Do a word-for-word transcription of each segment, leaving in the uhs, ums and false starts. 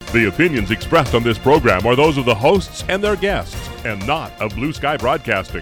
The opinions expressed on this program are those of the hosts and their guests, and not of Blue Sky Broadcasting.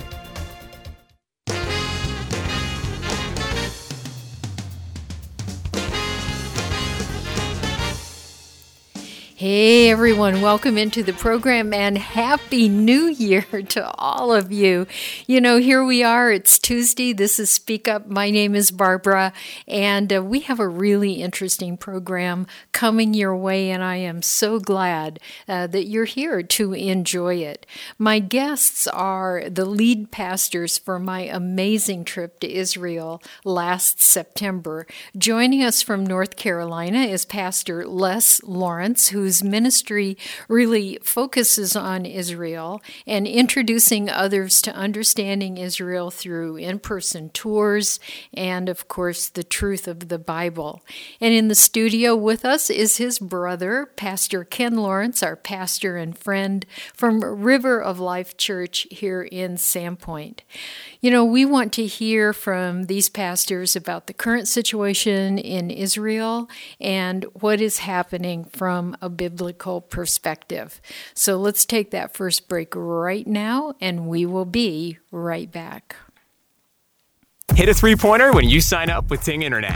Hey everyone, welcome into the program and Happy New Year to all of you. You know, here we are, it's Tuesday, this is Speak Up, my name is Barbara, and uh, we have a really interesting program coming your way, and I am so glad uh, that you're here to enjoy it. My guests are the lead pastors for my amazing trip to Israel last September. Joining us from North Carolina is Pastor Les Lawrence, who whose ministry really focuses on Israel and introducing others to understanding Israel through in-person tours and, of course, the truth of the Bible. And in the studio with us is his brother, Pastor Ken Lawrence, our pastor and friend from River of Life Church here in Sandpoint. You know, we want to hear from these pastors about the current situation in Israel and what is happening from a biblical perspective. So let's take that first break right now, and we will be right back. Hit a three-pointer when you sign up with Ting Internet.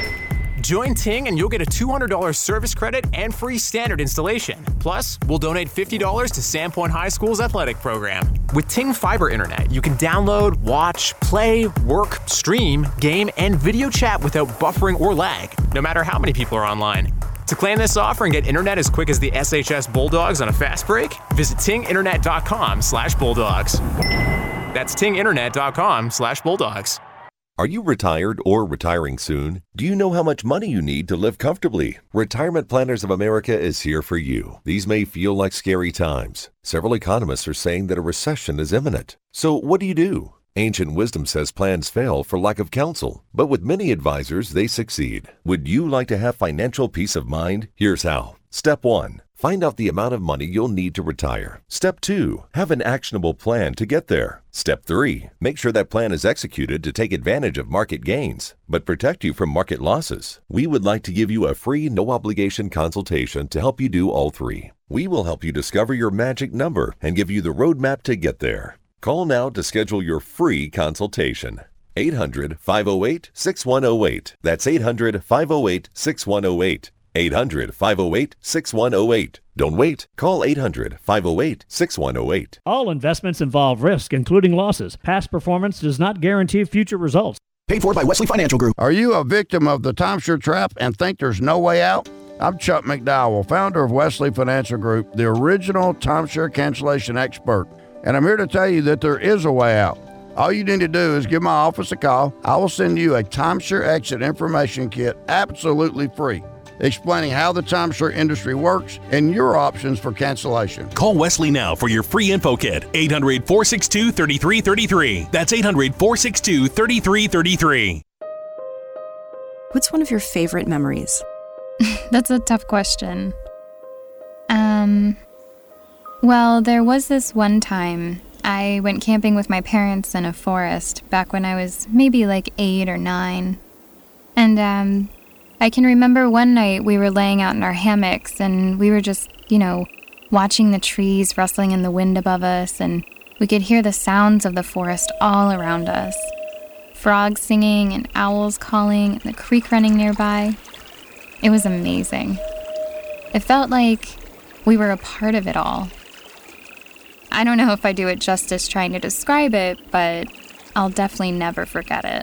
Join Ting and you'll get a two hundred dollars service credit and free standard installation. Plus, we'll donate fifty dollars to Sandpoint High School's athletic program. With Ting Fiber Internet, you can download, watch, play, work, stream, game, and video chat without buffering or lag, no matter how many people are online. To claim this offer and get internet as quick as the S H S Bulldogs on a fast break, visit tinginternet.com slash bulldogs. That's tinginternet.com slash bulldogs. Are you retired or retiring soon? Do you know how much money you need to live comfortably? Retirement Planners of America is here for you. These may feel like scary times. Several economists are saying that a recession is imminent. So what do you do? Ancient wisdom says plans fail for lack of counsel, but with many advisors, they succeed. Would you like to have financial peace of mind? Here's how. Step one. Find out the amount of money you'll need to retire. Step two. Have an actionable plan to get there. Step three. Make sure that plan is executed to take advantage of market gains, but protect you from market losses. We would like to give you a free, no-obligation consultation to help you do all three. We will help you discover your magic number and give you the roadmap to get there. Call now to schedule your free consultation. eight hundred, five oh eight, six one oh eight. That's eight hundred, five oh eight, six one oh eight. eight hundred, five oh eight, six one oh eight. Don't wait. Call eight hundred, five oh eight, six one oh eight. All investments involve risk, including losses. Past performance does not guarantee future results. Paid for by Wesley Financial Group. Are you a victim of the timeshare trap and think there's no way out? I'm Chuck McDowell, founder of Wesley Financial Group, the original timeshare cancellation expert. And I'm here to tell you that there is a way out. All you need to do is give my office a call. I will send you a timeshare exit information kit absolutely free, explaining how the timeshare industry works and your options for cancellation. Call Wesley now for your free info kit. eight hundred, four six two, three three three three. That's eight hundred, four six two, three three three three. What's one of your favorite memories? That's a tough question. Um... Well, there was this one time I went camping with my parents in a forest back when I was maybe like eight or nine. And um, I can remember one night we were laying out in our hammocks and we were just, you know, watching the trees rustling in the wind above us, and we could hear the sounds of the forest all around us. Frogs singing and owls calling and the creek running nearby. It was amazing. It felt like we were a part of it all. I don't know if I do it justice trying to describe it, but I'll definitely never forget it.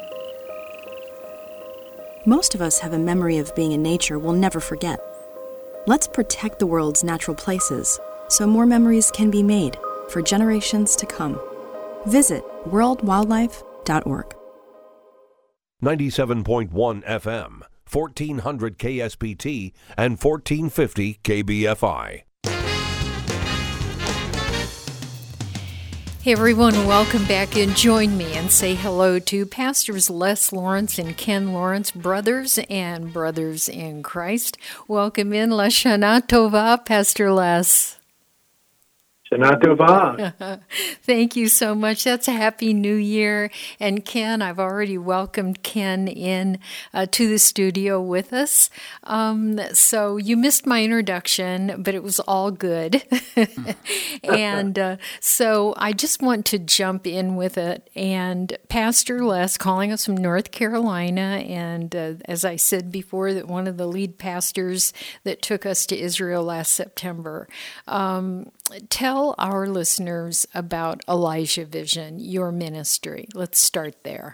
Most of us have a memory of being in nature we'll never forget. Let's protect the world's natural places so more memories can be made for generations to come. Visit world wildlife dot org. ninety-seven point one F M, fourteen hundred K S P T, and fourteen fifty K B F I. Hey everyone, welcome back and join me and say hello to Pastors Les Lawrence and Ken Lawrence, brothers and brothers in Christ. Welcome in, Lashana Tova, Pastor Les. Shana Tova. Thank you so much. That's a Happy New Year. And Ken, I've already welcomed Ken in uh, to the studio with us. Um, so you missed my introduction, but it was all good. and uh, so I just want to jump in with it. And Pastor Les, calling us from North Carolina, and uh, as I said before, that one of the lead pastors that took us to Israel last September. Um, tell our listeners about Elijah Vision, your ministry. Let's start there.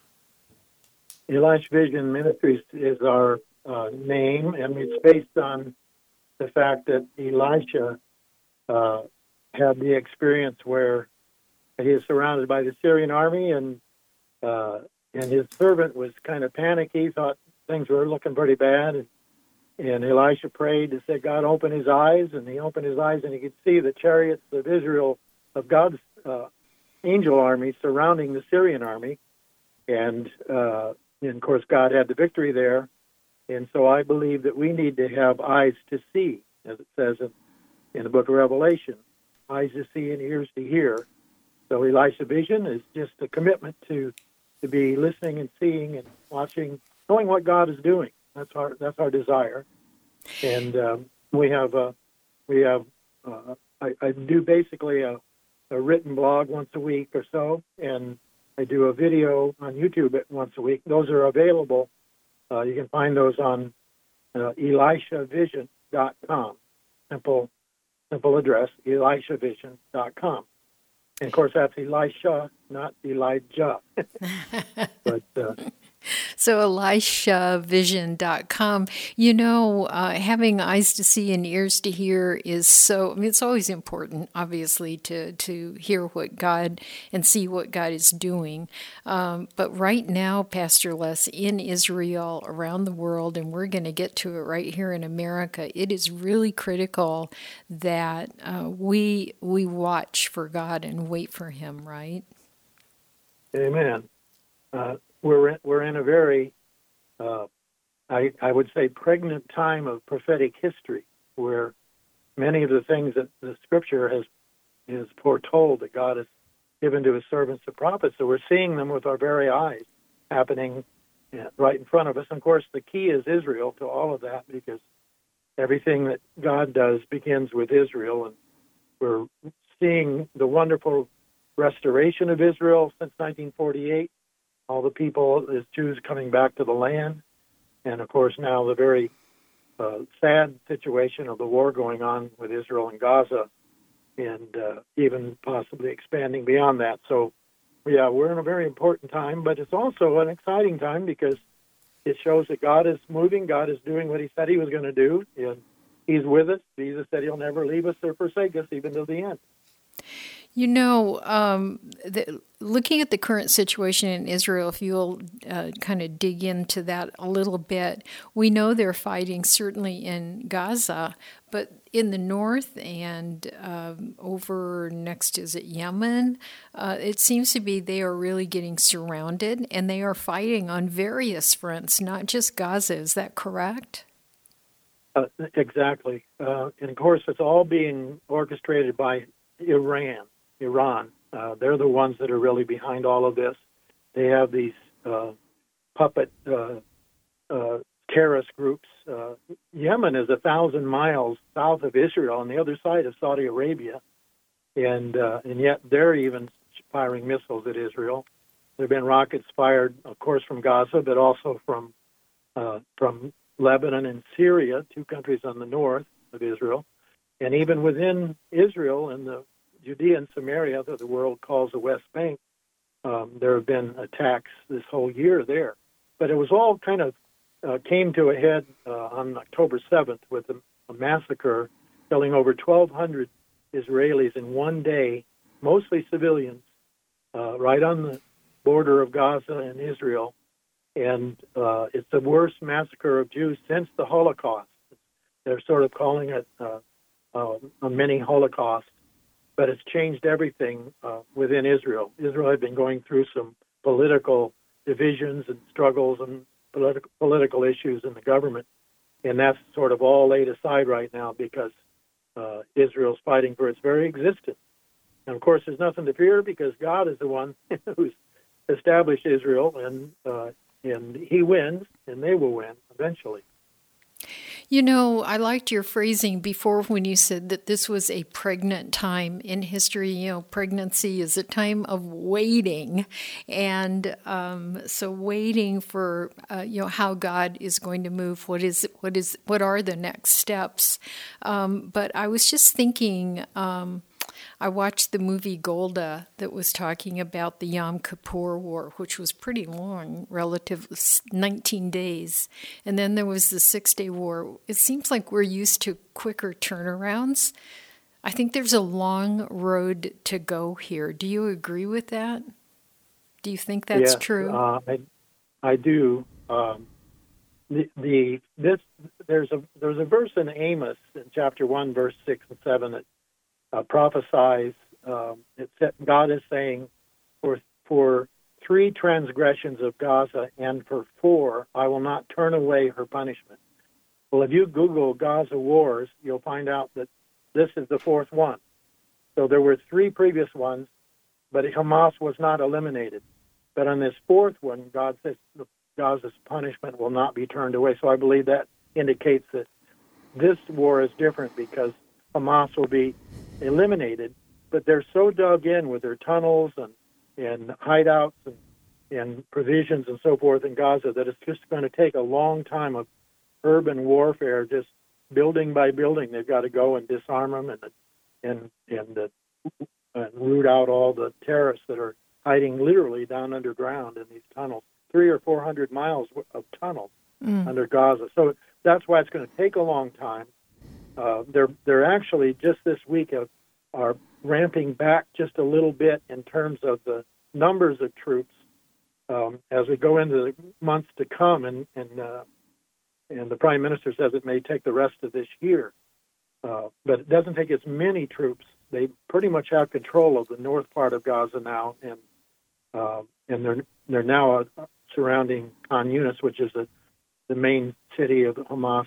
Elijah Vision Ministries is our uh, name, and it's based on the fact that Elisha uh, had the experience where he is surrounded by the Syrian army, and uh, and his servant was kind of panicky, thought things were looking pretty bad, and, and Elisha prayed to say, God, open his eyes, and he opened his eyes, and he could see the chariots of Israel, of God's uh, angel army surrounding the Syrian army, and, uh, and of course God had the victory there, and so I believe that we need to have eyes to see, as it says in, in the book of Revelation, eyes to see and ears to hear. So Elisha Vision is just a commitment to to be listening and seeing and watching, knowing what God is doing. That's our that's our desire, and um, we have uh, we have uh, I, I do basically a, a written blog once a week or so, and I do a video on YouTube once a week. Those are available. Uh, you can find those on uh, elisha vision dot com. Simple simple address, elisha vision dot com. And of course, that's Elisha, not Elijah. but uh, So elisha vision dot com. You know, uh, having eyes to see and ears to hear is so, I mean, it's always important, obviously, to, to hear what God and see what God is doing. Um, but right now, Pastor Les, in Israel, around the world, and we're going to get to it right here in America, it is really critical that uh, we we watch for God and wait for Him, right? Amen. Uh, We're in, we're in a very, uh, I, I would say, pregnant time of prophetic history, where many of the things that the Scripture has is foretold that God has given to His servants, the prophets, so we're seeing them with our very eyes happening right in front of us. And of course, the key is Israel to all of that, because everything that God does begins with Israel, and we're seeing the wonderful restoration of Israel since nineteen forty-eight. All the people, as Jews, coming back to the land. And, of course, now the very uh, sad situation of the war going on with Israel and Gaza, and uh, even possibly expanding beyond that. So, yeah, we're in a very important time, but it's also an exciting time because it shows that God is moving, God is doing what He said He was going to do, and He's with us. Jesus said He'll never leave us or forsake us, even to the end. You know, um, the, looking at the current situation in Israel, if you'll uh, kind of dig into that a little bit, we know they're fighting certainly in Gaza, but in the north and um, over next, is it Yemen? Uh, it seems to be they are really getting surrounded, and they are fighting on various fronts, not just Gaza. Is that correct? Uh, exactly. Uh, and, of course, it's all being orchestrated by Iran. Iran. Uh, they're the ones that are really behind all of this. They have these uh, puppet uh, uh, terrorist groups. Uh, Yemen is a thousand miles south of Israel on the other side of Saudi Arabia, and uh, and yet they're even firing missiles at Israel. There have been rockets fired, of course, from Gaza, but also from uh, from Lebanon and Syria, two countries on the north of Israel, and even within Israel and the Judea and Samaria, that the world calls the West Bank, um, there have been attacks this whole year there. But it was all kind of uh, came to a head uh, on October seventh with a, a massacre killing over twelve hundred Israelis in one day, mostly civilians, uh, right on the border of Gaza and Israel. And uh, it's the worst massacre of Jews since the Holocaust. They're sort of calling it uh, uh, a mini Holocaust. But it's changed everything uh, within Israel. Israel had been going through some political divisions and struggles and political political issues in the government, and that's sort of all laid aside right now because uh, Israel's fighting for its very existence. And of course, there's nothing to fear because God is the one who's established Israel, and uh, and He wins, and they will win eventually. You know, I liked your phrasing before when you said that this was a pregnant time in history. You know, pregnancy is a time of waiting. And um, so waiting for, uh, you know, how God is going to move. What is, what is, what are the next steps? Um, but I was just thinking, um, I watched the movie Golda that was talking about the Yom Kippur War, which was pretty long, relative nineteen days. And then there was the Six-Day War. It seems like we're used to quicker turnarounds. I think there's a long road to go here. Do you agree with that? Do you think that's yes, true? Uh, I, I do. Um, the, the this there's a there's a verse in Amos in chapter one, verse six and seven that Uh, prophesies, um, it's that God is saying, for for three transgressions of Gaza and for four, I will not turn away her punishment. Well, if you Google Gaza wars, you'll find out that this is the fourth one. So there were three previous ones, but Hamas was not eliminated. But on this fourth one, God says the Gaza's punishment will not be turned away. So I believe that indicates that this war is different because Hamas will be eliminated, but they're so dug in with their tunnels and, and hideouts and, and provisions and so forth in Gaza that it's just going to take a long time of urban warfare, just building by building. They've got to go and disarm them and and and, uh, and root out all the terrorists that are hiding literally down underground in these tunnels, three or four hundred miles of tunnels mm. under Gaza. So that's why it's going to take a long time. Uh, they're they're actually just this week have, are ramping back just a little bit in terms of the numbers of troops um, as we go into the months to come, and and uh, and the Prime Minister says it may take the rest of this year, uh, but it doesn't take as many troops. They pretty much have control of the north part of Gaza now, and uh, and they're they're now uh, surrounding Khan Yunis, which is the the main city of the Hamas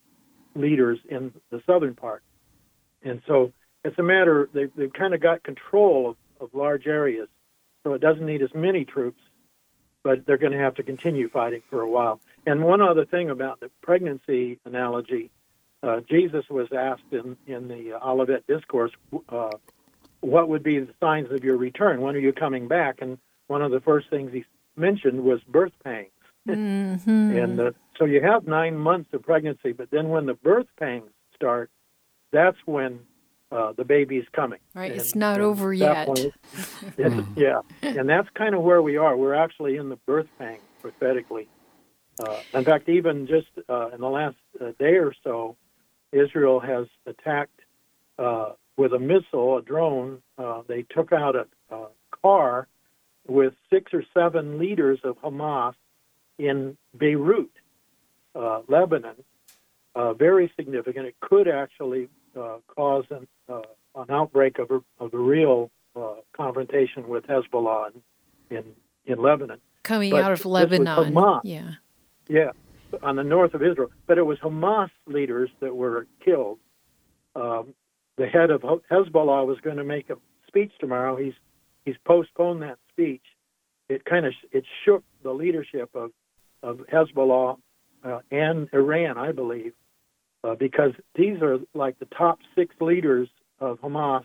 leaders in the southern part. And so it's a matter, they've, they've kind of got control of, of large areas, so it doesn't need as many troops, but they're going to have to continue fighting for a while. And one other thing about the pregnancy analogy, uh, Jesus was asked in, in the Olivet Discourse, uh, what would be the signs of your return? When are you coming back? And one of the first things he mentioned was birth pangs. Mm-hmm. And uh, so you have nine months of pregnancy, but then when the birth pangs start, that's when uh, the baby's coming. Right, and, it's not over yet. Point, it's, yeah, and that's kind of where we are. We're actually in the birth pangs prophetically. Uh, in fact, even just uh, in the last uh, day or so, Israel has attacked uh, with a missile, a drone. Uh, they took out a, a car with six or seven leaders of Hamas in Beirut, uh, Lebanon, uh, very significant. It could actually uh, cause an, uh, an outbreak of a, of a real uh, confrontation with Hezbollah in, in, in Lebanon. Coming but out of Lebanon, Hamas, yeah. Yeah, on the north of Israel. But it was Hamas leaders that were killed. Um, the head of Hezbollah was going to make a speech tomorrow. He's he's postponed that speech. It kind of it shook the leadership of of Hezbollah uh, and Iran, I believe, uh, because these are like the top six leaders of Hamas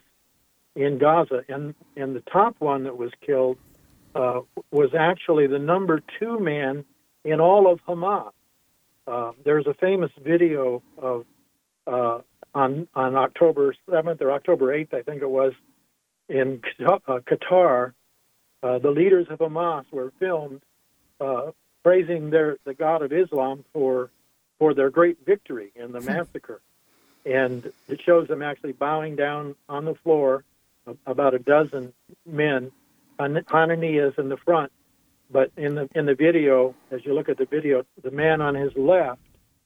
in Gaza, and and the top one that was killed uh, was actually the number two man in all of Hamas. Uh, there's a famous video of uh, on on October seventh or October eighth, I think it was, in Qatar. Uh, the leaders of Hamas were filmed uh, praising their the God of Islam for for their great victory in the massacre, and it shows them actually bowing down on the floor, about a dozen men, Hananiahs in the front. But in the in the video, as you look at the video, the man on his left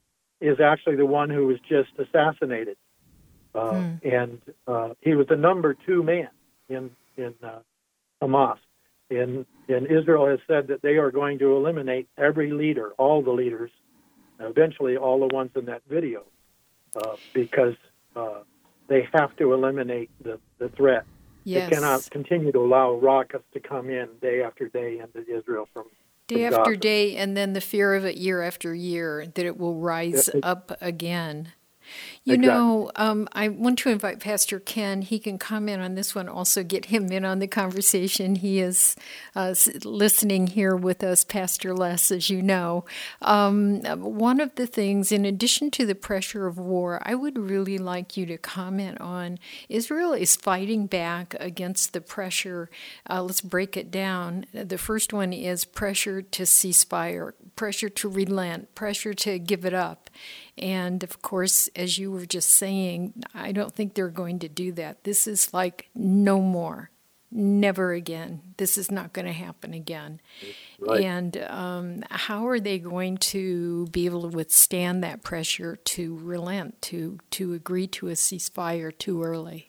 is actually the one who was just assassinated, uh, hmm. and uh, he was the number two man in in uh, Hamas. And, and Israel has said that they are going to eliminate every leader, all the leaders, eventually all the ones in that video, uh, because uh, they have to eliminate the, the threat. Yes. They cannot continue to allow rockets to come in day after day into Israel from day from after Gaza. day, and then the fear of it year after year, that it will rise Yeah, it- up again. You Exactly. know, um, I want to invite Pastor Ken. He can comment on this one, also get him in on the conversation. He is uh, s- listening here with us, Pastor Les, as you know. Um, one of the things, in addition to the pressure of war, I would really like you to comment on Israel is fighting back against the pressure. Uh, let's break it down. The first one is pressure to ceasefire, pressure to relent, pressure to give it up. And of course, as you were just saying, I don't think they're going to do that. This is like no more, never again. This is not going to happen again. Right. And um, how are they going to be able to withstand that pressure to relent, to, to agree to a ceasefire too early?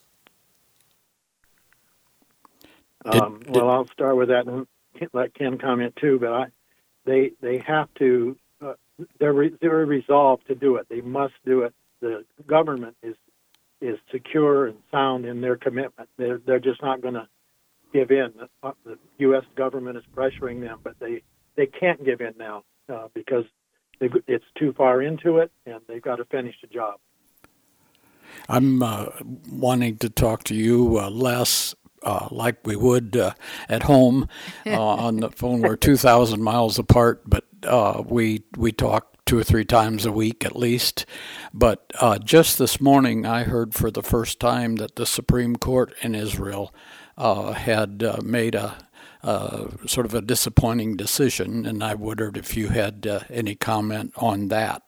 Um, well, I'll start with that and let Ken comment too. But I, they they have to. Uh, they're re- they're resolved to do it. They must do it. The government is is secure and sound in their commitment. They're they're just not going to give in. The, uh, the U S government is pressuring them, but they they can't give in now uh, because they, it's too far into it, and they've got to finish the job. I'm uh, wanting to talk to you, uh, Les, uh, like we would uh, at home uh, on the phone. We're two thousand miles apart, but uh, we we talk two or three times a week at least. But uh, just this morning, I heard for the first time that the Supreme Court in Israel uh, had uh, made a uh, sort of a disappointing decision, and I wondered if you had uh, any comment on that.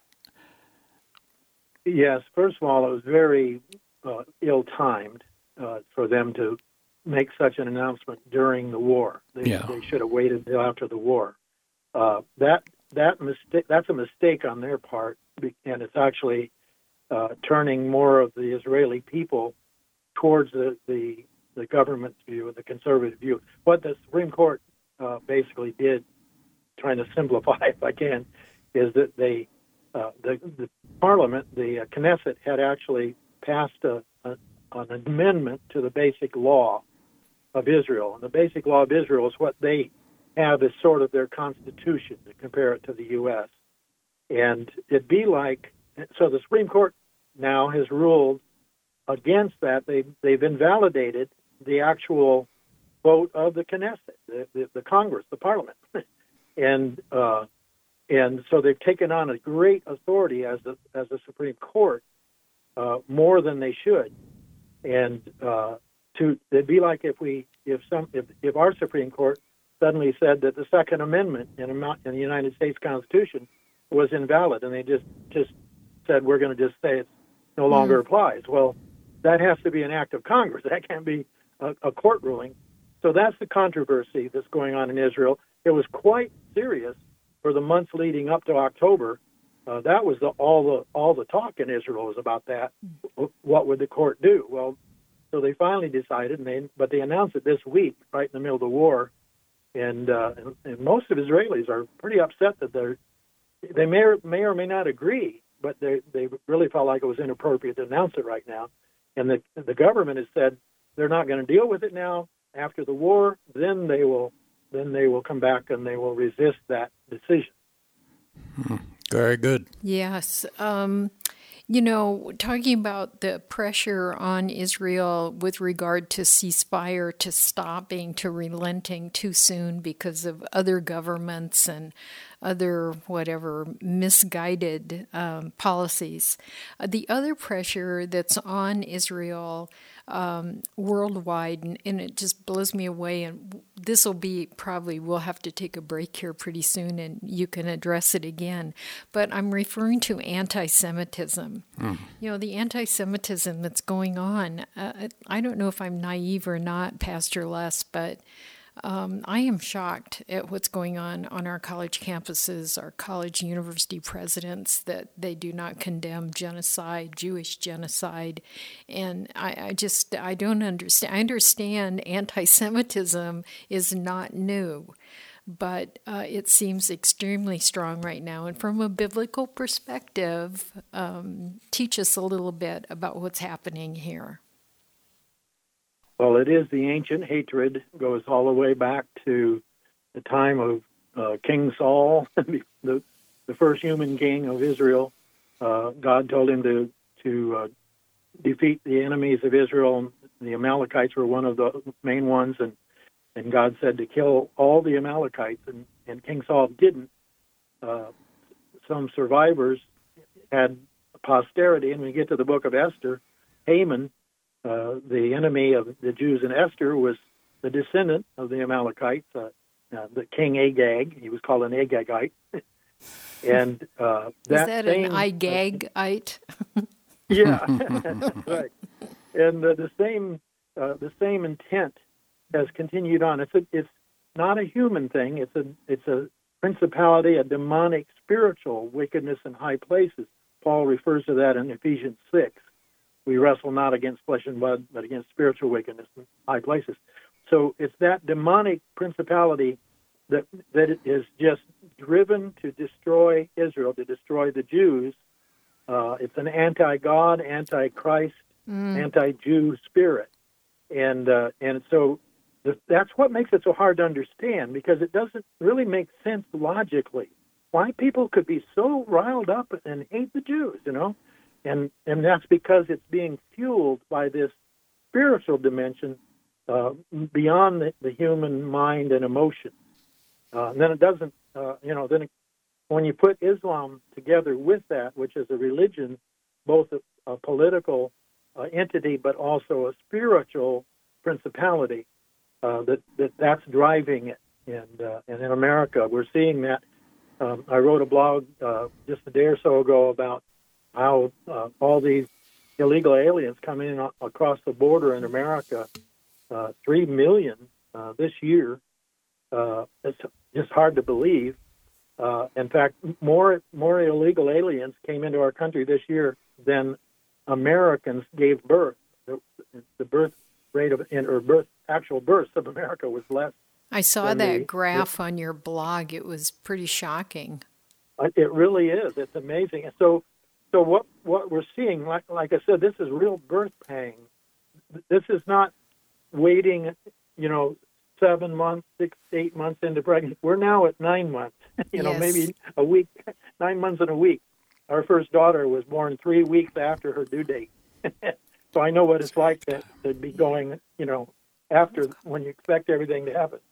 Yes, first of all, it was very uh, ill-timed uh, for them to make such an announcement during the war. They, Yeah. they should have waited until after the war. Uh, that that mistake that's a mistake on their part, be- and it's actually uh, turning more of the Israeli people towards the, the the government's view, the conservative view. What the Supreme Court uh, basically did, trying to simplify if I can, is that they uh, the, the Parliament, the uh, Knesset, had actually passed a, a, an amendment to the basic law of Israel. And the basic law of Israel is what they have as sort of their constitution, to compare it to the U S. And it'd be like, so the Supreme Court now has ruled against that. They, they've invalidated the actual vote of the Knesset, the, the, the Congress, the Parliament. and uh, and so they've taken on a great authority as the, as the Supreme Court, uh, more than they should. And uh, to it'd be like if we if some if, if our Supreme Court suddenly said that the Second Amendment in, a, in the United States Constitution was invalid, and they just just said we're going to just say it no longer Mm. applies. Well, that has to be an act of Congress. That can't be a, a court ruling. So that's the controversy that's going on in Israel. It was quite serious for the months leading up to October. Uh, that was the, all the all the talk in Israel was about that. What would the court do? Well, so they finally decided, and they, but they announced it this week, right in the middle of the war, and uh, and, and most of Israelis are pretty upset that they're they may or, may or may not agree, but they they really felt like it was inappropriate to announce it right now, and the the government has said they're not going to deal with it now. After the war, then they will then they will come back and they will resist that decision. Hmm. Very good. Yes. Um, you know, talking about the pressure on Israel with regard to ceasefire, to stopping, to relenting too soon because of other governments and other whatever misguided um, policies. Uh, the other pressure that's on Israel um, worldwide, and, and it just blows me away, and this will be probably, we'll have to take a break here pretty soon and you can address it again, but I'm referring to anti-Semitism. Mm. You know, the anti-Semitism that's going on, uh, I don't know if I'm naive or not, Pastor Les, but Um, I am shocked at what's going on on our college campuses, our college university presidents, that they do not condemn genocide, Jewish genocide. And I, I just, I don't understand. I understand anti-Semitism is not new. but uh, it seems extremely strong right now. And from a biblical perspective, um, teach us a little bit about what's happening here. Well, it is the ancient hatred, goes all the way back to the time of uh, King Saul, the, the first human king of Israel. Uh, God told him to, to uh, defeat the enemies of Israel. The Amalekites were one of the main ones, and, and God said to kill all the Amalekites, and, and King Saul didn't. Uh, some survivors had posterity, and when we get to the book of Esther, Haman, uh, the enemy of the Jews in Esther, was the descendant of the Amalekites, uh, uh, the king Agag. He was called an Agagite. and uh, that Is that same, an Agagite? Yeah, right. And uh, the same uh, the same intent has continued on. It's a, it's not a human thing. It's a it's a principality, a demonic spiritual wickedness in high places. Paul refers to that in Ephesians six. We wrestle not against flesh and blood, but against spiritual wickedness in high places. So it's that demonic principality that that it is just driven to destroy Israel, to destroy the Jews. Uh, it's an anti-God, anti-Christ, mm. anti-Jew spirit. And uh, and so the, that's what makes it so hard to understand, because it doesn't really make sense logically. Why people could be so riled up and hate the Jews, you know? And and that's because it's being fueled by this spiritual dimension uh, beyond the, the human mind and emotion. Uh, and then it doesn't, uh, you know, then it, when you put Islam together with that, which is a religion, both a, a political uh, entity but also a spiritual principality, uh, that, that that's driving it. And uh, and in America, we're seeing that. Um, I wrote a blog uh, just a day or so ago about how uh, all these illegal aliens come in across the border in America, uh, three million uh, this year. Uh, it's just hard to believe. Uh, in fact, more more illegal aliens came into our country this year than Americans gave birth. The, the birth rate of or birth actual births of America was less. I saw that the, graph the, on your blog. It was pretty shocking. It really is. It's amazing. And so, so what what we're seeing, like like I said, this is real birth pangs. This is not waiting, you know, seven months, six, eight months into pregnancy. We're now at nine months. You know, yes. maybe a week, nine months and a week. Our first daughter was born three weeks after her due date. So I know what it's like to, to be going, you know, after when you expect everything to happen.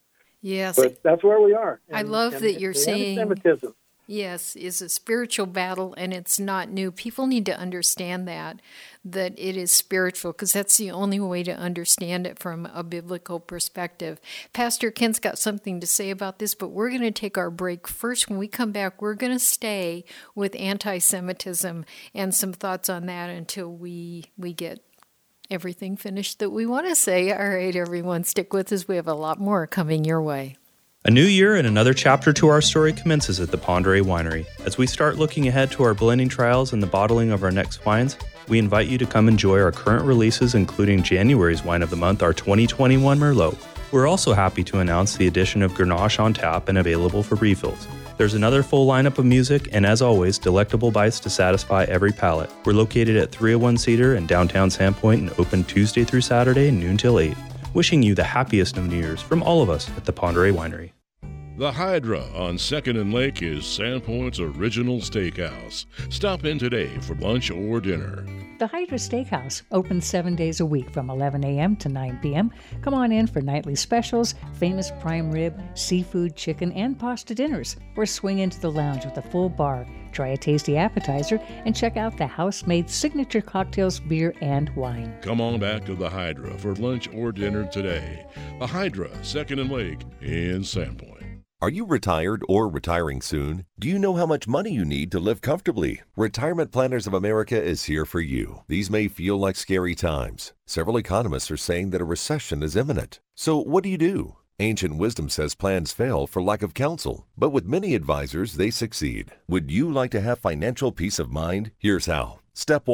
Yes. But that's where we are. And, I love that you're saying anti-Semitism. Yes, is a spiritual battle, and it's not new. People need to understand that, that it is spiritual, because that's the only way to understand it from a biblical perspective. Pastor Kent's got something to say about this, but we're going to take our break first. When we come back, we're going to stay with anti-Semitism and some thoughts on that until we we get everything finished that we want to say. All right, everyone, stick with us. We have a lot more coming your way. A new year and another chapter to our story commences at the Pend Oreille Winery. As we start looking ahead to our blending trials and the bottling of our next wines, we invite you to come enjoy our current releases, including January's wine of the month, our twenty twenty-one Merlot. We're also happy to announce the addition of Grenache on tap and available for refills. There's another full lineup of music and, as always, delectable bites to satisfy every palate. We're located at three oh one Cedar in downtown Sandpoint and open Tuesday through Saturday, noon till eight. Wishing you the happiest of New Year's from all of us at the Pend Oreille Winery. The Hydra on second and Lake is Sandpoint's original steakhouse. Stop in today for lunch or dinner. The Hydra Steakhouse, open seven days a week from eleven a.m. to nine p.m. Come on in for nightly specials, famous prime rib, seafood, chicken, and pasta dinners, or swing into the lounge with a full bar, try a tasty appetizer, and check out the house-made signature cocktails, beer, and wine. Come on back to the Hydra for lunch or dinner today. The Hydra, second and Lake in Sandpoint. Are you retired or retiring soon? Do you know how much money you need to live comfortably? Retirement Planners of America is here for you. These may feel like scary times. Several economists are saying that a recession is imminent. So what do you do? Ancient wisdom says plans fail for lack of counsel, but with many advisors, they succeed. Would you like to have financial peace of mind? Here's how. Step one.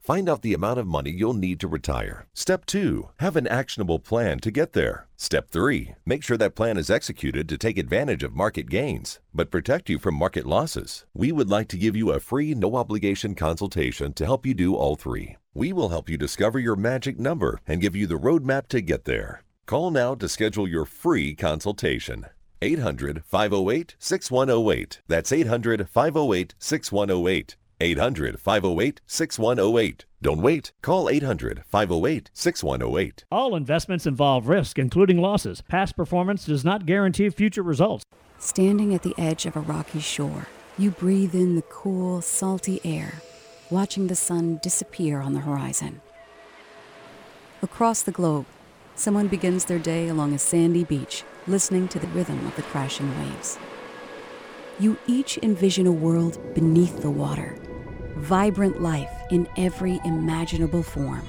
Find out the amount of money you'll need to retire. Step two, have an actionable plan to get there. Step three, make sure that plan is executed to take advantage of market gains, but protect you from market losses. We would like to give you a free, no-obligation consultation to help you do all three. We will help you discover your magic number and give you the roadmap to get there. Call now to schedule your free consultation. eight hundred, five oh eight, six one oh eight. That's eight hundred, five oh eight, six one oh eight. eight hundred, five oh eight, six one oh eight. Don't wait. Call eight hundred, five oh eight, six one oh eight. All investments involve risk, including losses. Past performance does not guarantee future results. Standing at the edge of a rocky shore, you breathe in the cool, salty air, watching the sun disappear on the horizon. Across the globe, someone begins their day along a sandy beach, listening to the rhythm of the crashing waves. You each envision a world beneath the water, vibrant life in every imaginable form.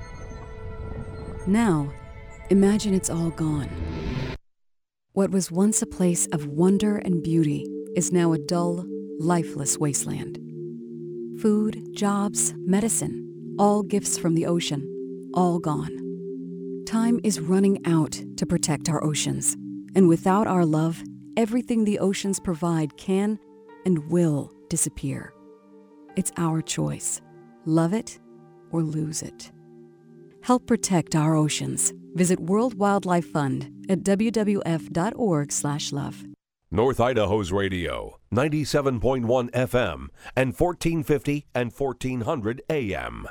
Now, imagine it's all gone. What was once a place of wonder and beauty is now a dull, lifeless wasteland. Food, jobs, medicine, all gifts from the ocean, all gone. Time is running out to protect our oceans, and without our love, everything the oceans provide can and will disappear. It's our choice. Love it or lose it. Help protect our oceans. Visit World Wildlife Fund at w w f dot org slash love. North Idaho's radio, ninety-seven point one F M and fourteen fifty and fourteen hundred A M.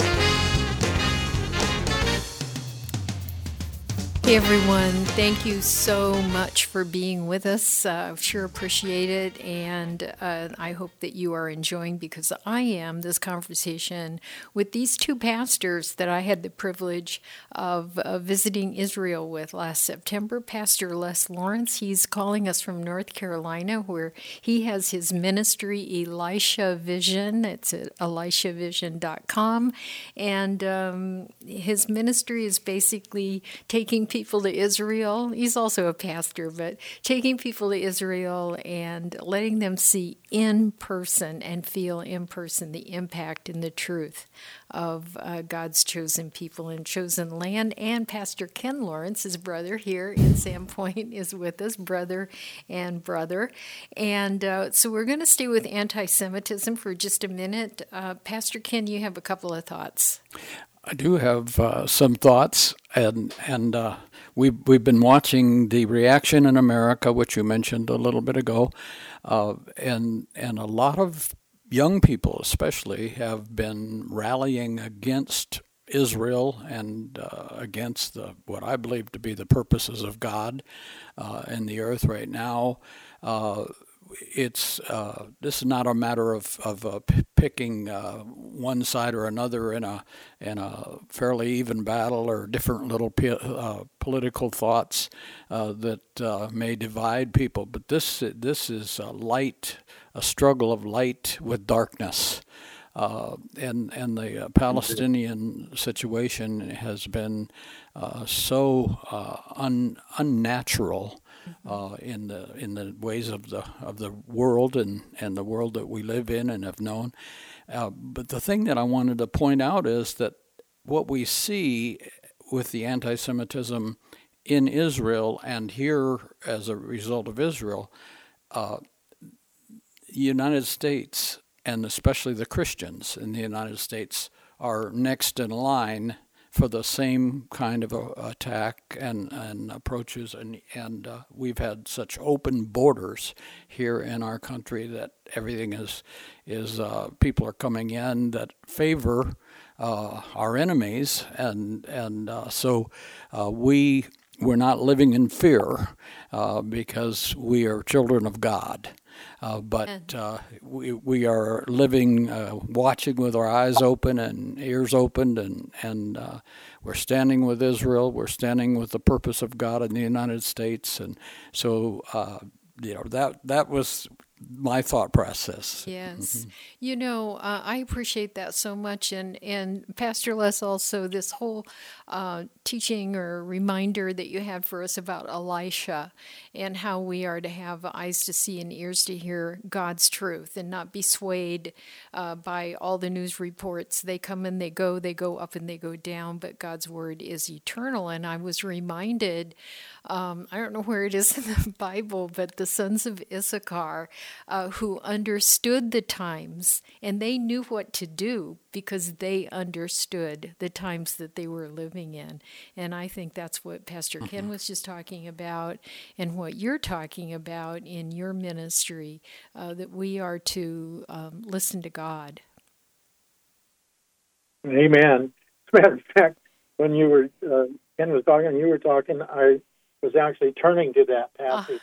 Hey everyone, thank you so much for being with us. Uh, sure appreciate it, and uh, I hope that you are enjoying, because I am, this conversation with these two pastors that I had the privilege of uh, visiting Israel with last September. Pastor Les Lawrence, he's calling us from North Carolina, where he has his ministry, Elisha Vision. It's at elisha vision dot com, and um, his ministry is basically taking people people to Israel. He's also a pastor, but taking people to Israel and letting them see in person and feel in person the impact and the truth of uh, God's chosen people and chosen land. And Pastor Ken Lawrence, his brother here in Sandpoint, is with us, brother and brother. And uh, so we're going to stay with anti-Semitism for just a minute. Uh, Pastor Ken, you have a couple of thoughts. I do have uh, some thoughts, and and uh, we've, we've been watching the reaction in America, which you mentioned a little bit ago, uh, and and a lot of young people especially have been rallying against Israel and uh, against the what I believe to be the purposes of God uh, in the earth right now. Uh, It's uh, this is not a matter of of uh, p- picking uh, one side or another in a in a fairly even battle, or different little p- uh, political thoughts uh, that uh, may divide people. But this this is a light, a struggle of light with darkness, uh, and and the uh, Palestinian situation has been uh, so uh, un, unnatural. Uh, in the in the ways of the of the world and, and the world that we live in and have known. Uh, but the thing that I wanted to point out is that what we see with the anti-Semitism in Israel and here as a result of Israel, uh, the United States, and especially the Christians in the United States, are next in line for the same kind of a attack and, and approaches, and and uh, we've had such open borders here in our country that everything is is uh, people are coming in that favor uh, our enemies, and and uh, so uh, we we're not living in fear uh, because we are children of God. Uh, but uh, we we are living, uh, watching with our eyes open and ears opened, and and uh, we're standing with Israel. We're standing with the purpose of God in the United States, and so uh, you know that that was my thought process. Yes. Mm-hmm. You know, uh, I appreciate that so much. And, and Pastor Les, also this whole uh, teaching or reminder that you had for us about Elisha and how we are to have eyes to see and ears to hear God's truth and not be swayed uh, by all the news reports. They come and they go, they go up and they go down, but God's word is eternal. And I was reminded, um, I don't know where it is in the Bible, but the sons of Issachar, Uh, who understood the times, and they knew what to do because they understood the times that they were living in. And I think that's what Pastor Ken was just talking about and what you're talking about in your ministry, uh, that we are to um, listen to God. Amen. As a matter of fact, when you were, uh, Ken was talking and you were talking, I was actually turning to that passage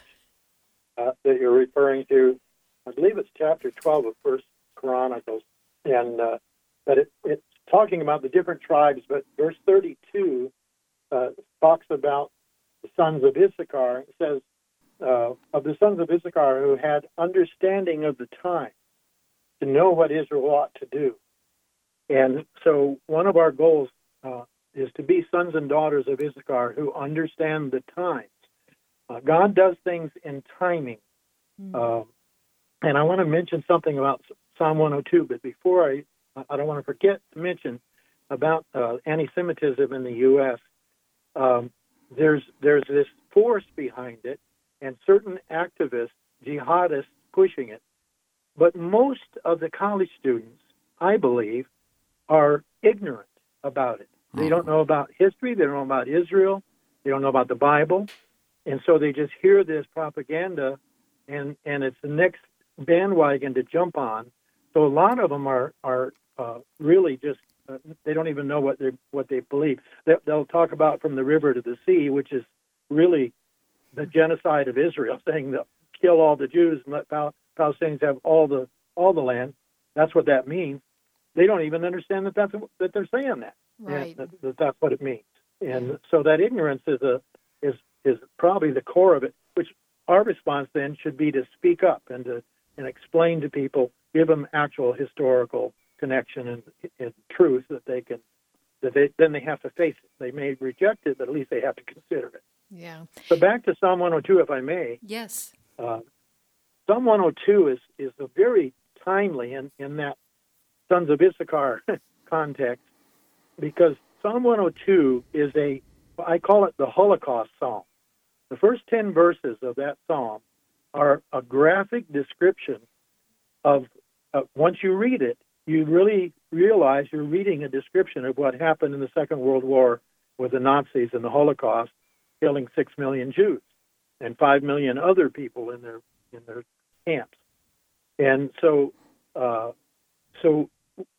uh, that you're referring to. I believe it's chapter twelve of First Chronicles, and uh, but it, it's talking about the different tribes. But verse thirty-two uh, talks about the sons of Issachar. It says, uh, of the sons of Issachar who had understanding of the time to know what Israel ought to do. And so one of our goals uh, is to be sons and daughters of Issachar who understand the times. Uh, God does things in timing. Mm-hmm. Uh, And I want to mention something about Psalm one oh two, but before I, I don't want to forget to mention about uh, anti-Semitism in the U S. Um, there's there's this force behind it, and certain activists, jihadists, pushing it. But most of the college students, I believe, are ignorant about it. They don't know about history. They don't know about Israel. They don't know about the Bible, and so they just hear this propaganda, and and it's the next bandwagon to jump on. So a lot of them are are uh, really just uh, they don't even know what they what they believe. They, they'll talk about from the river to the sea, which is really the genocide of Israel, saying that kill all the Jews and let Pal- Palestinians have all the all the land. That's what that means. They don't even understand that that's that they're saying that. Right. That, that that's what it means. And so that ignorance is a is is probably the core of it. Which our response then should be to speak up and to and explain to people, give them actual historical connection and, and truth that they can, that they then they have to face it. They may reject it, but at least they have to consider it. Yeah. So back to Psalm one oh two, if I may. Yes. Uh, Psalm one oh two is is a very timely in, in that Sons of Issachar context, because Psalm one oh two is a, I call it the Holocaust Psalm. The first ten verses of that psalm are a graphic description of, uh, once you read it, you really realize you're reading a description of what happened in the Second World War with the Nazis and the Holocaust, killing six million Jews and five million other people in their in their camps. And so, uh, so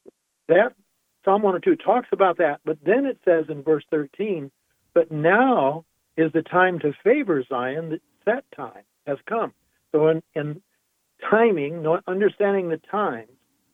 that Psalm one oh two talks about that, but then it says in verse thirteen, but now is the time to favor Zion, that set time has come. So in, in timing, understanding the times,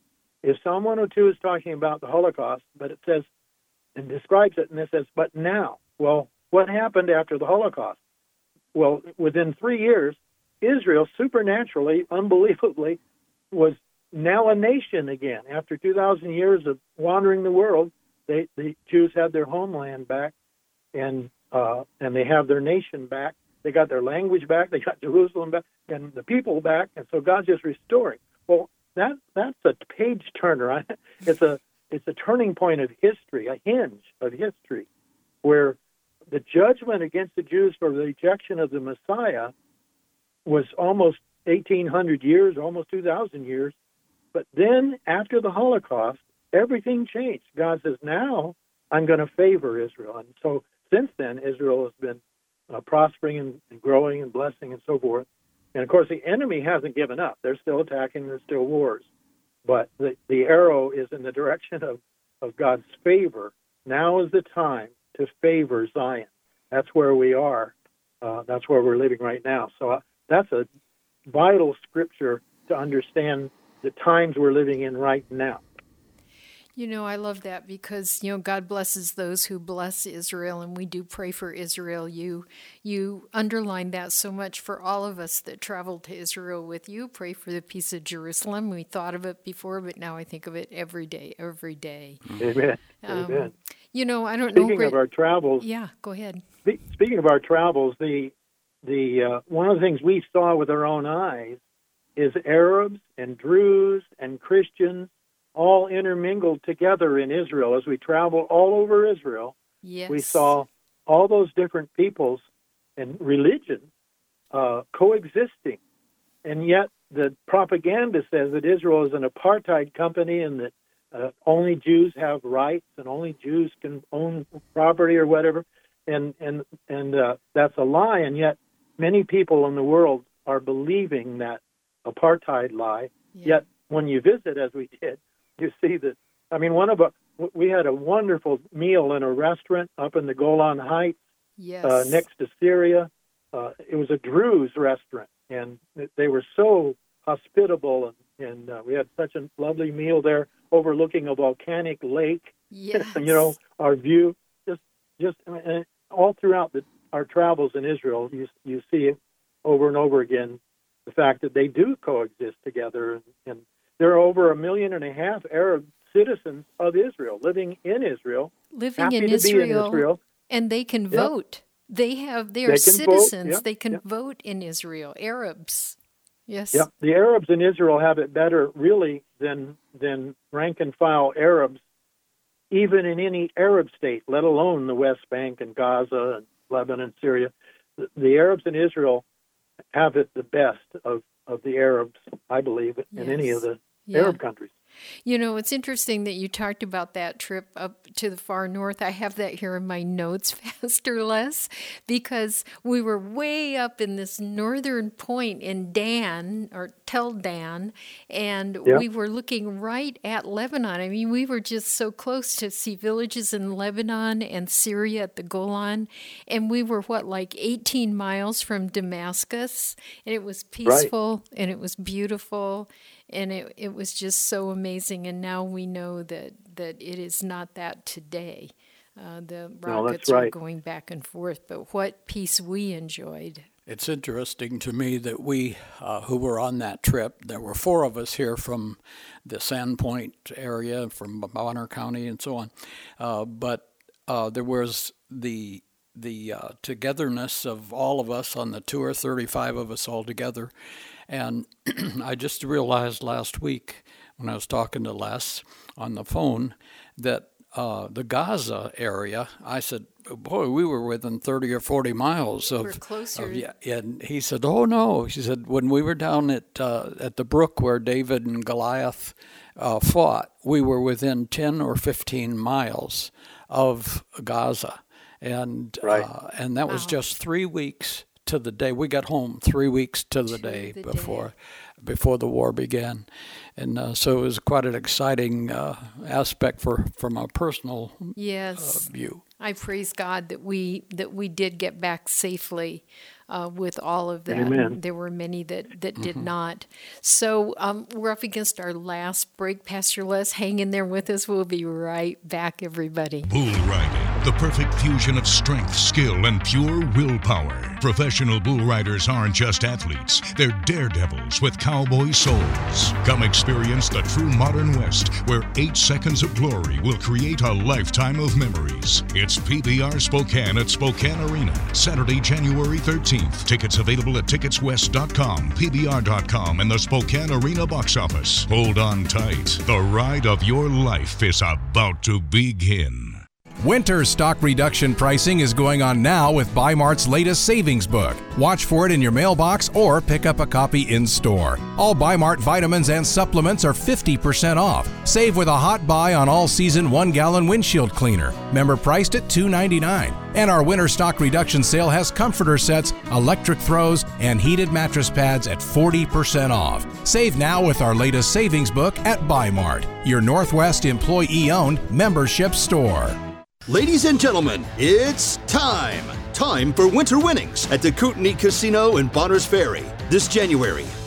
if Psalm one oh two is talking about the Holocaust, but it says, and describes it, and it says, but now. Well, what happened after the Holocaust? Well, within three years, Israel supernaturally, unbelievably, was now a nation again. After two thousand years of wandering the world, they, the Jews had their homeland back, and uh, and they have their nation back. They got their language back. They got Jerusalem back, and the people back. And so God's just restoring. Well, that that's a page turner. It's a it's a turning point of history, a hinge of history, where the judgment against the Jews for the rejection of the Messiah was almost eighteen hundred years, almost two thousand years. But then after the Holocaust, everything changed. God says, now I'm going to favor Israel. And so since then, Israel has been uh, prospering and, and growing and blessing and so forth. And, of course, the enemy hasn't given up. They're still attacking. There's still wars. But the, the arrow is in the direction of, of God's favor. Now is the time to favor Zion. That's where we are. Uh, that's where we're living right now. So uh, that's a vital scripture to understand the times we're living in right now. You know, I love that because, you know, God blesses those who bless Israel, and we do pray for Israel. You you underline that so much for all of us that traveled to Israel with you. Pray for the peace of Jerusalem. We thought of it before, but now I think of it every day, every day. Amen. Um, Amen. You know, I don't Speaking know. Speaking of our travels. Yeah, go ahead. Speaking of our travels, the the uh, one of the things we saw with our own eyes is Arabs and Druze and Christians all intermingled together in Israel. As we traveled all over Israel, yes. we saw all those different peoples and religions uh, coexisting. And yet the propaganda says that Israel is an apartheid company and that uh, only Jews have rights and only Jews can own property or whatever. And, and, and uh, that's a lie. And yet many people in the world are believing that apartheid lie. Yeah. Yet when you visit, as we did, you see that, I mean, one of a, we had a wonderful meal in a restaurant up in the Golan Heights, yes. uh, next to Syria. Uh, it was a Druze restaurant, and they were so hospitable, and, and uh, we had such a lovely meal there overlooking a volcanic lake. Yes. you know, our view, just, just and all throughout the, our travels in Israel, you, you see it over and over again, the fact that they do coexist together, and, and there are over a million and a half Arab citizens of Israel living in Israel, living happy in to Israel, be in Israel, and they can yep. vote. They have they are they citizens. Yep. They can yep. vote in Israel. Arabs, yes. Yeah, the Arabs in Israel have it better, really, than than rank and file Arabs, even in any Arab state, let alone the West Bank and Gaza and Lebanon, Syria. The, the Arabs in Israel have it the best of. of the Arabs, I believe, in yes. any of the yeah. Arab countries. You know, it's interesting that you talked about that trip up to the far north. I have that here in my notes, Pastor Les, because we were way up in this northern point in Dan, or Tel Dan, and yeah. we were looking right at Lebanon. I mean, we were just so close to see villages in Lebanon and Syria at the Golan, and we were, what, like eighteen miles from Damascus, and it was peaceful, right. and it was beautiful. And it it was just so amazing, and now we know that, that it is not that today. Uh, the rockets no, right. are going back and forth, but what peace we enjoyed. It's interesting to me that we, uh, who were on that trip, there were four of us here from the Sandpoint area, from Bonner County and so on, uh, but uh, there was the the uh, togetherness of all of us on the tour, thirty-five of us all together. And I just realized last week when I was talking to Les on the phone that uh, the Gaza area, I said, boy, we were within thirty or forty miles of... We're closer. Of, yeah, and he said, oh, no. She said, when we were down at uh, at the brook where David and Goliath uh, fought, we were within ten or fifteen miles of Gaza. And, right. uh, and that wow. was just three weeks to the day. We got home three weeks to the to day the before day. before the war began. And uh, so it was quite an exciting uh, aspect for from a personal yes. uh, view. I praise God that we that we did get back safely uh, with all of that. Amen. There were many that, that did Mm-hmm. not. So um, we're up against our last break. Pastor Les, hang in there with us. We'll be right back, everybody. Bull riding, the perfect fusion of strength, skill, and pure willpower. Professional bull riders aren't just athletes. They're daredevils with cowboy souls. Come experience the true modern West, where eight seconds of glory will create a lifetime of memories. It's P B R Spokane at Spokane Arena, Saturday, January thirteenth. Tickets available at tickets west dot com, P B R dot com, and the Spokane Arena box office. Hold on tight. The ride of your life is about to begin. Winter stock reduction pricing is going on now with Bi-Mart's latest savings book. Watch for it in your mailbox or pick up a copy in store. All Bi-Mart vitamins and supplements are fifty percent off. Save with a hot buy on all-season one-gallon windshield cleaner. Member priced at two dollars and ninety-nine cents. And our winter stock reduction sale has comforter sets, electric throws, and heated mattress pads at forty percent off. Save now with our latest savings book at Bi-Mart, your Northwest employee-owned membership store. Ladies and gentlemen, it's time! Time for winter winnings at the Kootenai Casino in Bonners Ferry. This January,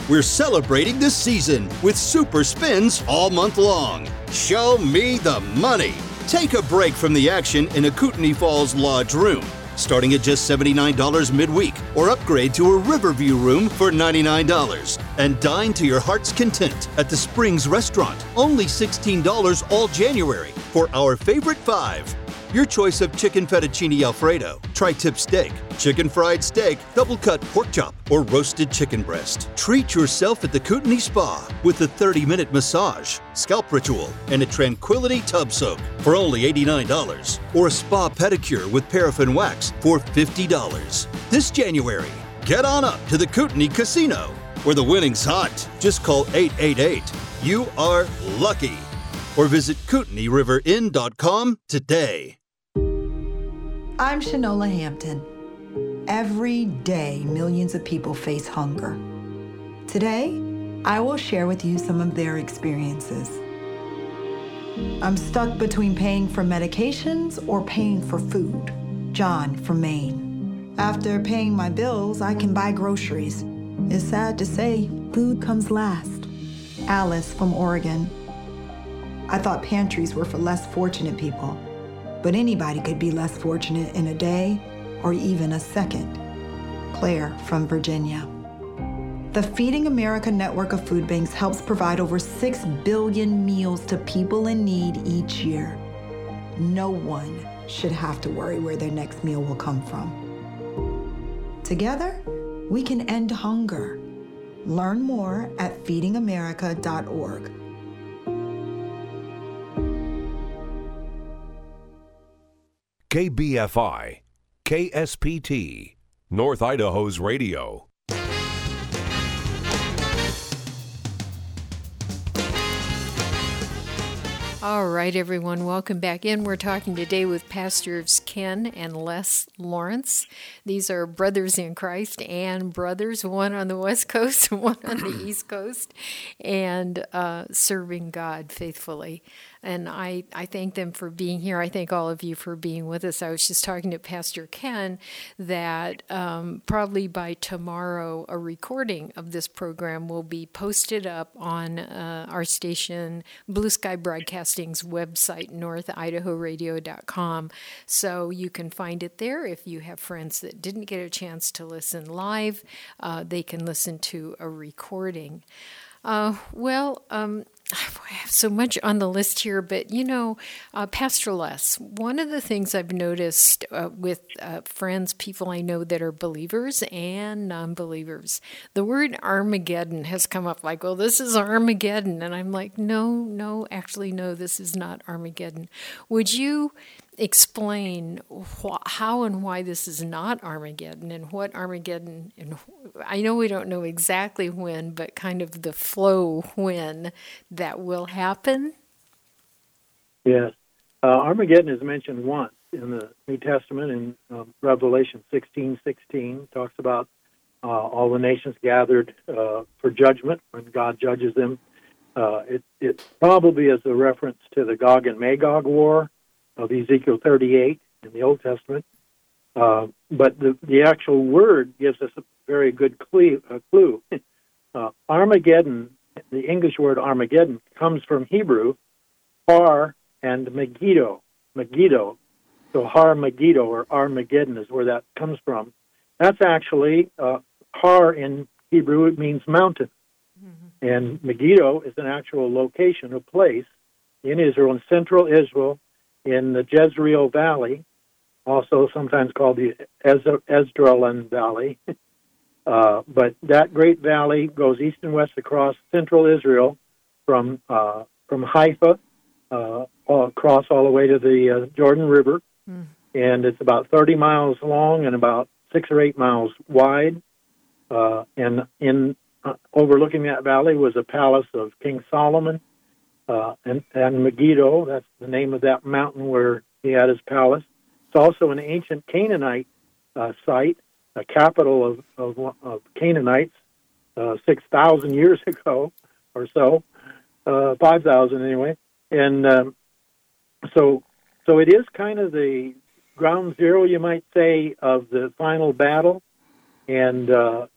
We're celebrating this season with super spins all month long. Show me the money. Take a break from the action in a Kootenai Falls Lodge room, starting at just seventy-nine dollars midweek, or upgrade to a Riverview room for ninety-nine dollars. And dine to your heart's content at the Springs Restaurant, only sixteen dollars all January for our favorite five. Your choice of chicken fettuccine Alfredo, tri-tip steak, chicken fried steak, double-cut pork chop, or roasted chicken breast. Treat yourself at the Kootenai Spa with a thirty-minute massage, scalp ritual, and a tranquility tub soak for only eighty-nine dollars. Or a spa pedicure with paraffin wax for fifty dollars. This January, get on up to the Kootenai Casino, where the winning's hot. Just call eight eight eight. You are lucky. Or visit Kootenai River Inn dot com today. I'm Shanola Hampton. Every day, millions of people face hunger. Today, I will share with you some of their experiences. I'm stuck between paying for medications or paying for food. John from Maine. After paying my bills, I can buy groceries. It's sad to say, food comes last. Alice from Oregon. I thought pantries were for less fortunate people, but anybody could be less fortunate in a day or even a second. Claire from Virginia. The Feeding America network of food banks helps provide over six billion meals to people in need each year. No one should have to worry where their next meal will come from. Together, we can end hunger. Learn more at feeding america dot org. K B F I, K S P T, North Idaho's radio. All right, everyone, welcome back in. We're talking today with Pastors Ken and Les Lawrence. These are brothers in Christ and brothers, one on the West Coast and one on the East Coast, and uh, serving God faithfully. And I, I thank them for being here. I thank all of you for being with us. I was just talking to Pastor Ken that um, probably by tomorrow, a recording of this program will be posted up on uh, our station, Blue Sky Broadcasting's website, north idaho radio dot com. So you can find it there. If you have friends that didn't get a chance to listen live, uh, they can listen to a recording. Uh, well, um, I have so much on the list here, but you know, uh, Pastor Les, one of the things I've noticed uh, with uh, friends, people I know that are believers and non-believers, the word Armageddon has come up like, well, this is Armageddon. And I'm like, no, no, actually, no, this is not Armageddon. Would you explain wh- how and why this is not Armageddon and what Armageddon, and I know we don't know exactly when, but kind of the flow when that will happen? Yes. Uh, Armageddon is mentioned once in the New Testament in um, Revelation sixteen sixteen. Talks about uh, all the nations gathered uh, for judgment when God judges them. Uh, it, it probably is a reference to the Gog and Magog war of Ezekiel thirty-eight in the Old Testament. Uh, but the, the actual word gives us a very good clue. Uh, clue. uh, Armageddon, the English word Armageddon, comes from Hebrew, har and Megiddo. Megiddo. So har Megiddo or Armageddon is where that comes from. That's actually, uh, har in Hebrew, it means mountain. Mm-hmm. And Megiddo is an actual location, a place in Israel, in central Israel, in the Jezreel Valley, also sometimes called the Esdraelon Valley. uh, but that great valley goes east and west across central Israel from uh, from Haifa uh, across all the way to the uh, Jordan River. Mm. And it's about thirty miles long and about six or eight miles wide. Uh, and in uh, overlooking that valley was a palace of King Solomon. Uh, and, and Megiddo, that's the name of that mountain where he had his palace. It's also an ancient Canaanite uh, site, a capital of, of, of Canaanites, uh, six thousand years ago or so, uh, five thousand anyway. And um, so so it is kind of the ground zero, you might say, of the final battle. And uh,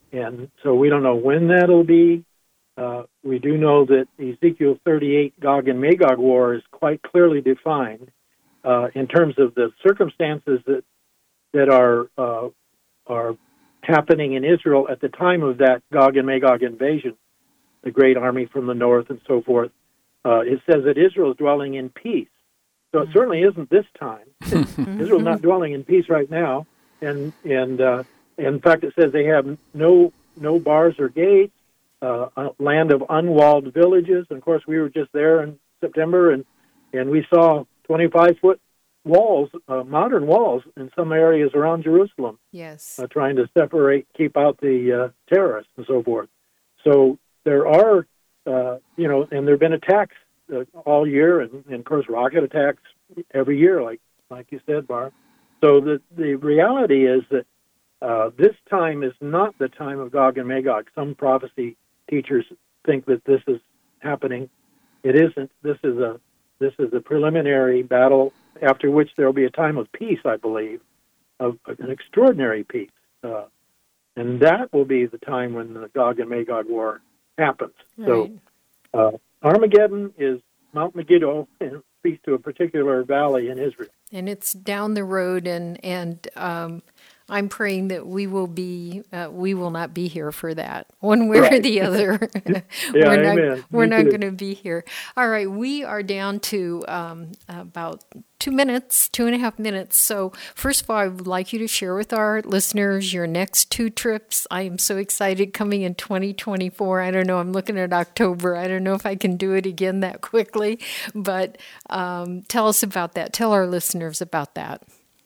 and so we don't know when that'll be. Uh, we do know that Ezekiel thirty-eight, Gog and Magog war, is quite clearly defined uh, in terms of the circumstances that that are uh, are happening in Israel at the time of that Gog and Magog invasion, the great army from the north and so forth. Uh, it says that Israel is dwelling in peace. So it certainly isn't this time. Israel's not dwelling in peace right now, and and uh, in fact, it says they have no no bars or gates. Uh, a land of unwalled villages. And of course, we were just there in September, and, and we saw twenty-five foot walls, uh, modern walls, in some areas around Jerusalem. Yes. Uh, trying to separate, keep out the uh, terrorists and so forth. So there are, uh, you know, and there have been attacks uh, all year, and, and of course, rocket attacks every year, like like you said, Barb. So the the reality is that uh, this time is not the time of Gog and Magog. Some prophecy teachers think that this is happening. It isn't. This is a this is a preliminary battle after which there will be a time of peace, I believe, of an extraordinary peace, uh, and that will be the time when the Gog and Magog war happens. Right. So uh, Armageddon is Mount Megiddo, and speaks to a particular valley in Israel. And it's down the road, and and um, I'm praying that we will be uh, we will not be here for that, one way right. or the other. yeah, we're amen. not we're Me not too. going to be here. All right, we are down to um, about two minutes, two and a half minutes. So first of all, I would like you to share with our listeners your next two trips. I am so excited coming in twenty twenty-four. I don't know. I'm looking at October. I don't know if I can do it again that quickly, but um, tell us about that. Tell our listeners about that.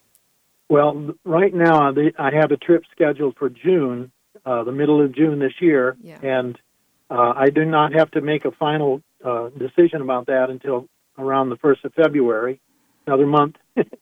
Well, right now the, I have a trip scheduled for June, uh, the middle of June this year, yeah. and uh, I do not have to make a final uh, decision about that until around the first of February, another month.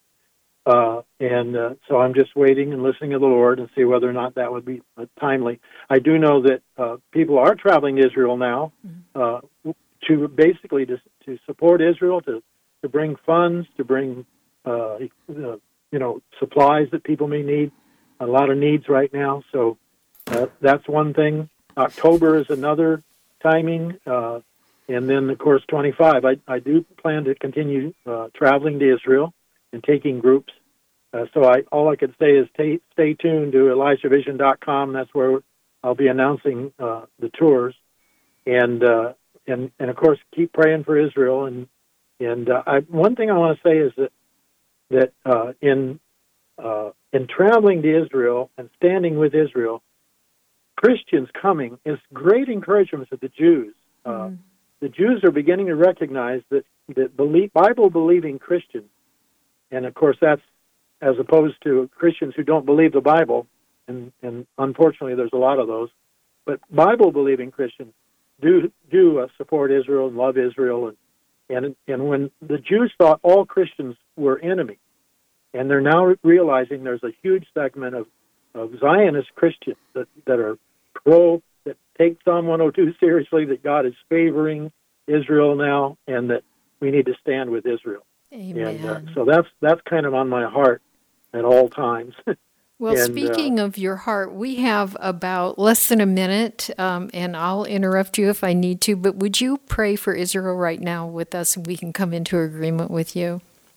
uh, and uh, so I'm just waiting and listening to the Lord and see whether or not that would be uh, timely. I do know that uh, people are traveling to Israel now uh, to basically to, to support Israel, to, to bring funds, to bring uh, uh, you know, supplies that people may need, a lot of needs right now. So uh, that's one thing. October is another timing. Uh, and then, of course, twenty-five. I, I do plan to continue uh, traveling to Israel and taking groups. Uh, so I all I could say is stay, stay tuned to Elijah Vision dot com. That's where I'll be announcing uh, the tours. And, uh, and, and, of course, keep praying for Israel. And, and uh, I, one thing I want to say is that that uh, in uh, in traveling to Israel and standing with Israel, Christians coming is great encouragement to the Jews. Uh, mm. The Jews are beginning to recognize that, that believe, Bible-believing Christians, and of course that's as opposed to Christians who don't believe the Bible, and, and unfortunately there's a lot of those, but Bible-believing Christians do do uh, support Israel and love Israel. And And and when the Jews thought all Christians were enemies, and they're now realizing there's a huge segment of, of Zionist Christians that, that are pro, that take Psalm one oh two seriously, that God is favoring Israel now, and that we need to stand with Israel. Amen. And uh, so that's that's kind of on my heart at all times. Well, and, speaking uh, of your heart, we have about less than a minute, um, and I'll interrupt you if I need to, but would you pray for Israel right now with us, and we can come into agreement with you?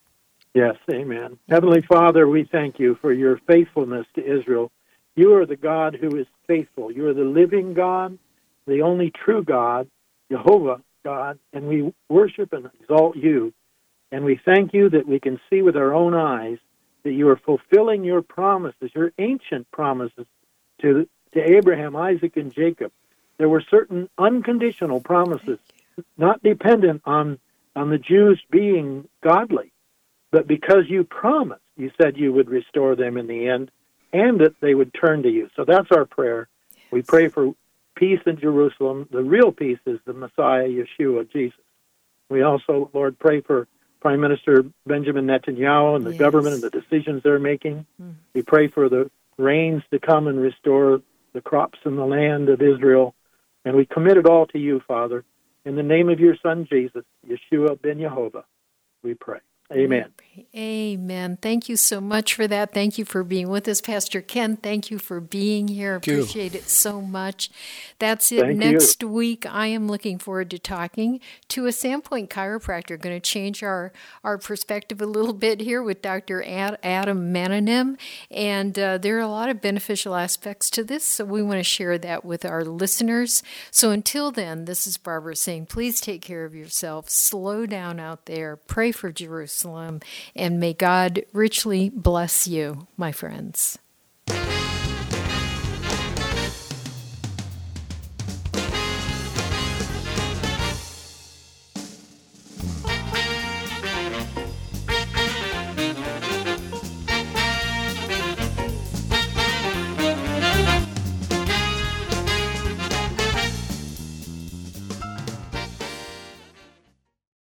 Yes, amen. Heavenly Father, we thank you for your faithfulness to Israel. You are the God who is faithful. You are the living God, the only true God, Jehovah God, and we worship and exalt you. And we thank you that we can see with our own eyes that you are fulfilling your promises, your ancient promises to, to Abraham, Isaac, and Jacob. There were certain unconditional promises, not dependent on, on the Jews being godly, but because you promised, you said you would restore them in the end, and that they would turn to you. So that's our prayer. We pray for peace in Jerusalem. The real peace is the Messiah, Yeshua, Jesus. We also, Lord, pray for Prime Minister Benjamin Netanyahu and the yes. government and the decisions they're making. Mm. We pray for the rains to come and restore the crops in the land of Israel. And we commit it all to you, Father. In the name of your Son, Jesus, Yeshua ben Yehovah, we pray. Amen. Amen. Thank you so much for that. Thank you for being with us, Pastor Ken. Thank you for being here. Thank you. Appreciate it so much. That's it. Thank Next you. week, I am looking forward to talking to a Sandpoint chiropractor. Going to change our, our perspective a little bit here with Doctor Ad, Adam Mananim. And uh, there are a lot of beneficial aspects to this, so we want to share that with our listeners. So until then, this is Barbara saying, please take care of yourself. Slow down out there. Pray for Jerusalem. And may God richly bless you, my friends.